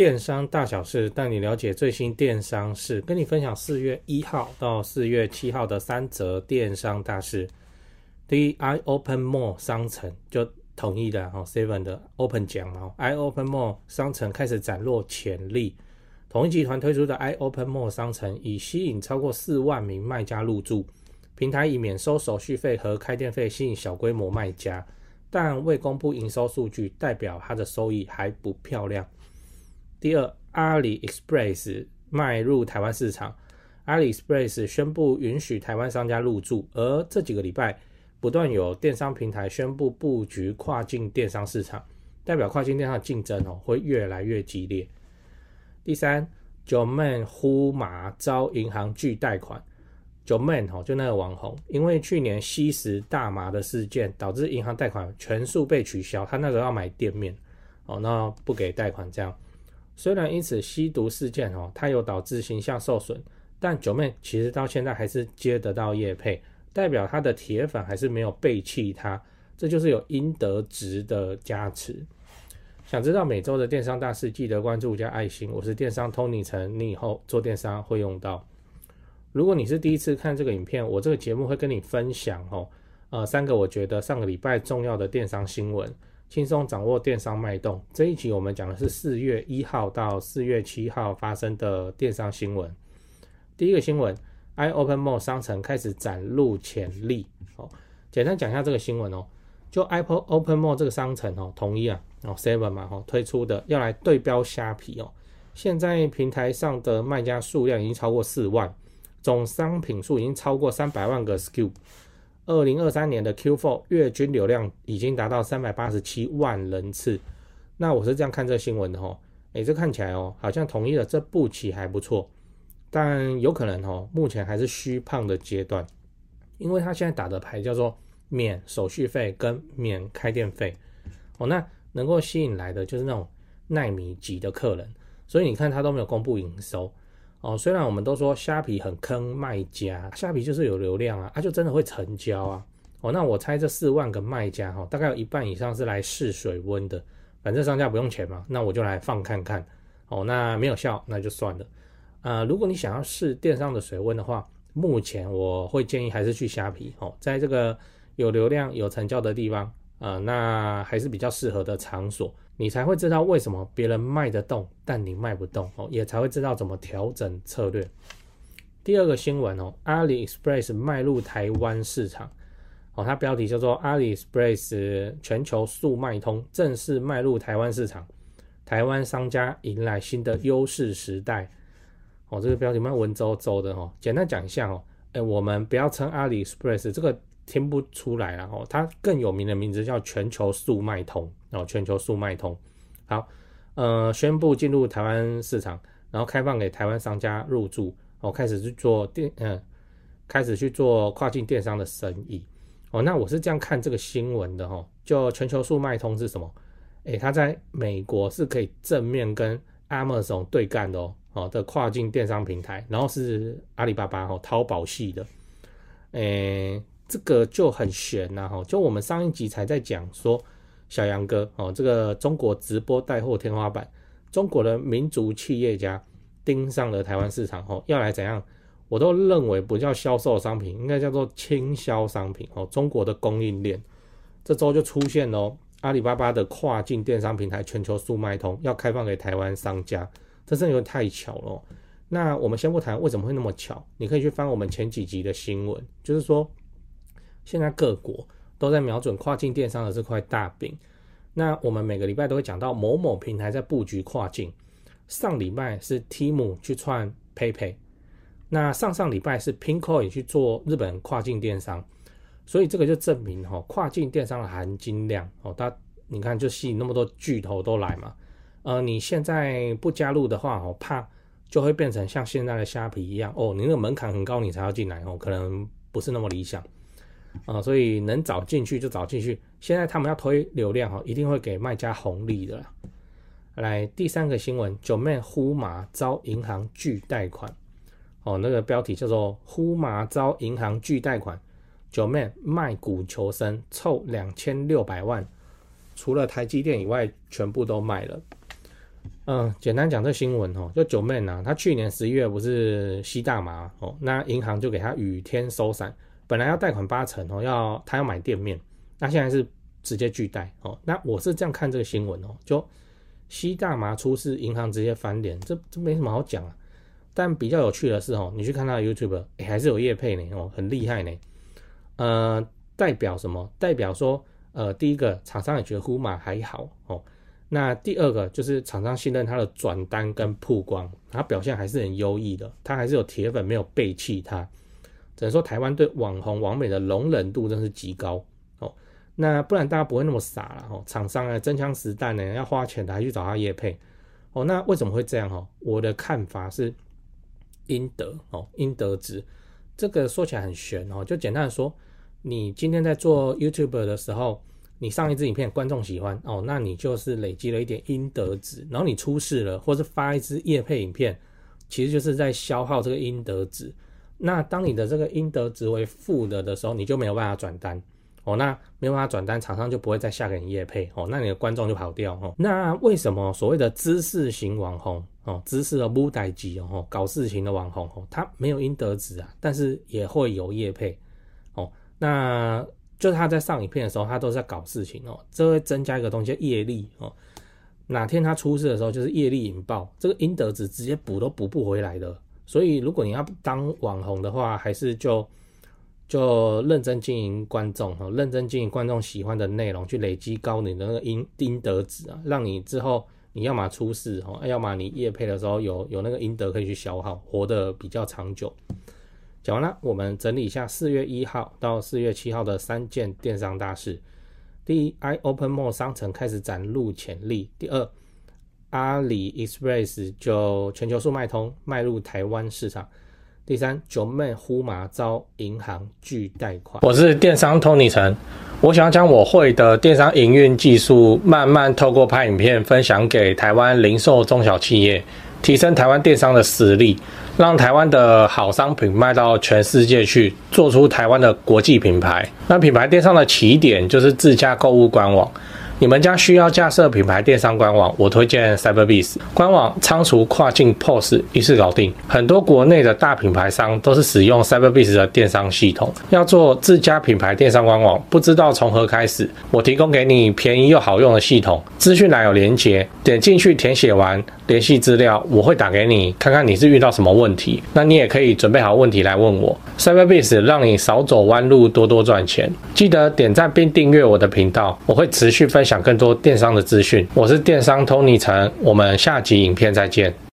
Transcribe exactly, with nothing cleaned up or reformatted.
电商大小事，带你了解最新电商事，跟你分享四月一号到四月七号的三则电商大事。第一 ，iOpen Mall 商城就统一的哦 ，Seven 的 Open 奖嘛 ，iOpen Mall 商城开始展露潜力。统一集团推出的 iOpen Mall 商城已吸引超过四万名卖家入驻，平台以免收手续费和开店费吸引小规模卖家，但未公布营收数据，代表它的收益还不漂亮。第二，阿里 Express 迈入台湾市场。阿里 Express 宣布允许台湾商家入驻，而这几个礼拜不断有电商平台宣布布局跨境电商市场，代表跨境电商的竞争、哦、会越来越激烈。第三 ，Joeman 呼麻招银行拒贷款。Joeman、哦、就那个网红，因为去年吸食大麻的事件，导致银行贷款全数被取消，他那时候要买店面，哦，那不给贷款这样。虽然因此吸毒事件哦，它有导致形象受损，但Joeman其实到现在还是接得到业配，代表他的铁粉还是没有背弃他，这就是有应得值的加持。想知道每周的电商大事，记得关注加爱心。我是电商 Tony 陈，你以后做电商会用到。如果你是第一次看这个影片，我这个节目会跟你分享哦，呃，三个我觉得上个礼拜重要的电商新闻。轻松掌握电商脉动，这一集我们讲的是四月一号到四月七号发生的电商新闻。第一个新闻 ，iOpen Mall 商城开始展露潜力。哦，简单讲一下这个新闻哦，就 iOpen Mall 这个商城哦，统一啊，哦 Seven 嘛，哦推出的要来对标虾皮哦。现在平台上的卖家数量已经超过四万，总商品数已经超过三百万个 S K U。二零二三年的 Q 四 月均流量已经达到三百八十七万人次。那我是这样看这个新闻的哦，诶，这看起来哦，好像统一的这步棋还不错，但有可能哦，目前还是虚胖的阶段，因为他现在打的牌叫做免手续费跟免开店费哦，那能够吸引来的就是那种奈米级的客人，所以你看他都没有公布营收。哦，虽然我们都说虾皮很坑卖家，虾皮就是有流量啊，它、啊、就真的会成交啊。哦，那我猜这四万个卖家哈、哦，大概有一半以上是来试水温的，反正商家不用钱嘛，那我就来放看看。哦，那没有效那就算了。呃，如果你想要试电商的水温的话，目前我会建议还是去虾皮哦，在这个有流量有成交的地方，呃，那还是比较适合的场所。你才会知道为什么别人卖得动，但你卖不动哦，也才会知道怎么调整策略。第二个新闻哦，阿里 Express 迈入台湾市场哦，它标题叫做阿里 Express 全球速卖通正式迈入台湾市场，台湾商家迎来新的优势时代哦，这个标题蛮文绉绉的哦，简单讲一下哦，哎，我们不要称阿里 Express 这个听不出来啦哦，它更有名的名字叫全球速卖通。哦，全球速卖通，好，呃，宣布进入台湾市场，然后开放给台湾商家入驻，哦，开始去做电，嗯、呃，开始去做跨境电商的生意，哦，那我是这样看这个新闻的哦，就全球速卖通是什么？诶，它在美国是可以正面跟 Amazon 对干的哦，哦的跨境电商平台，然后是阿里巴巴哦，淘宝系的，诶，这个就很悬呐、啊、哈，就我们上一集才在讲说。小杨哥哦，这个中国直播带货天花板，中国的民族企业家盯上了台湾市场哦，要来怎样？我都认为不叫销售商品，应该叫做倾销商品哦。中国的供应链这周就出现了、哦、阿里巴巴的跨境电商平台全球速卖通要开放给台湾商家，这真的有点太巧了、哦。那我们先不谈为什么会那么巧，你可以去翻我们前几集的新闻，就是说现在各国都在瞄准跨境电商的这块大饼。那我们每个礼拜都会讲到某某平台在布局跨境，上礼拜是 Temu 去串 PayPay， 那上上礼拜是 Pinkoi 去做日本跨境电商，所以这个就证明、哦、跨境电商的含金量、哦、它你看就吸引那么多巨头都来嘛，呃，你现在不加入的话、哦、怕就会变成像现在的虾皮一样哦，你那个门槛很高你才要进来哦，可能不是那么理想。呃、所以能早进去就早进去，现在他们要推流量、哦、一定会给卖家红利的啦。来第三个新闻 Joeman 呼麻招银行拒贷款、哦、那个标题叫做呼麻招银行拒贷款 Joeman 卖股求生凑两千六百万，除了台积电以外全部都卖了。 嗯，简单讲这新闻哦，就九妹啊，他去年十一月不是吸大麻哦，那银行就给他雨天收伞，本来要贷款八成哦，要他要买店面，那现在是直接拒贷哦。那我是这样看这个新闻哦，就吸大麻出事，银行直接翻脸，这这没什么好讲啊。但比较有趣的是哦，你去看他的 YouTube， 欸、还是有业配呢哦，很厉害呢。呃，代表什么？代表说，呃，第一个厂商也觉得呼马还好哦。那第二个就是厂商信任他的转单跟曝光，他表现还是很优异的，他还是有铁粉没有背弃他，只能说台湾对网红网美的容忍度真是极高哦。那不然大家不会那么傻啦哦，厂商呢真枪实弹呢要花钱的还去找他业配哦。那为什么会这样哦？我的看法是应得哦，应得值。这个说起来很玄哦，就简单的说，你今天在做 YouTube 的时候。你上一支影片观众喜欢哦，那你就是累积了一点应得值，然后你出事了，或是发一支业配影片，其实就是在消耗这个应得值。那当你的这个应得值为负的的时候，你就没有办法转单哦，那没有办法转单，厂商就不会再下给你业配哦，那你的观众就跑掉哦。那为什么所谓的知识型网红哦，知识的母代级哦，搞事情的网红哦，他没有应得值啊，但是也会有业配哦，那。就是他在上影片的时候，他都是在搞事情哦，这会增加一个东西叫业力哦。哪天他出事的时候，就是业力引爆，这个应得值直接补都补不回来的。所以如果你要当网红的话，还是就就认真经营观众哦，认真经营观众喜欢的内容，去累积高你的那个应应得值啊，让你之后你要么出事哦，要么你业配的时候有有那个应得可以去消耗，活得比较长久。讲完了，我们整理一下四月一号到四月七号的三件电商大事。第一 ，iOpenMall 商城开始展露潜力。第二，阿里 Express 就全球速卖通迈入台湾市场。第三，九妹呼麻遭银行拒贷款。我是电商 Tony 陈，我想要将我会的电商营运技术，慢慢透过拍影片分享给台湾零售中小企业。提升台湾电商的实力，让台湾的好商品卖到全世界去，做出台湾的国际品牌。那品牌电商的起点就是自家购物官网。你们家需要架设品牌电商官网，我推荐 Cyberbiz 官网，仓储跨境 P O S 一次搞定。很多国内的大品牌商都是使用 Cyberbiz 的电商系统。要做自家品牌电商官网，不知道从何开始？我提供给你便宜又好用的系统，资讯栏有连结，点进去填写完联系资料，我会打给你，看看你是遇到什么问题。那你也可以准备好问题来问我。Cyberbiz 让你少走弯路，多多赚钱。记得点赞并订阅我的频道，我会持续分享更多电商的资讯。我是电商 Tony 陈，我们下集影片再见。